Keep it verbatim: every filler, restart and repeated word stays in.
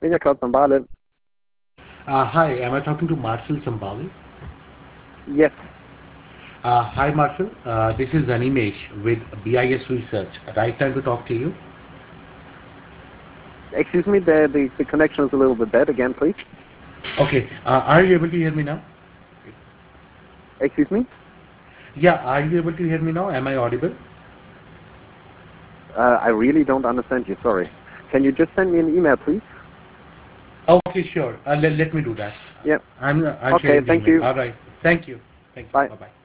Vinyakat Sambale. Uh, hi, am I talking to Marshall Sambali? Yes. Uh, hi, Marshall. Uh, this is Animesh with B I S Research. Right time to talk to you. Excuse me, the, the, the connection is a little bit bad. Again, please. Okay, uh, are you able to hear me now? Excuse me? Yeah, are you able to hear me now? Am I audible? Uh, I really don't understand you. Sorry. Can you just send me an email, please? Okay, sure. Uh, let, let me do that. Yeah. I'm, I'm Okay, sharing the thank email. you. All right. Thank you. Thank you. Bye. Bye-bye.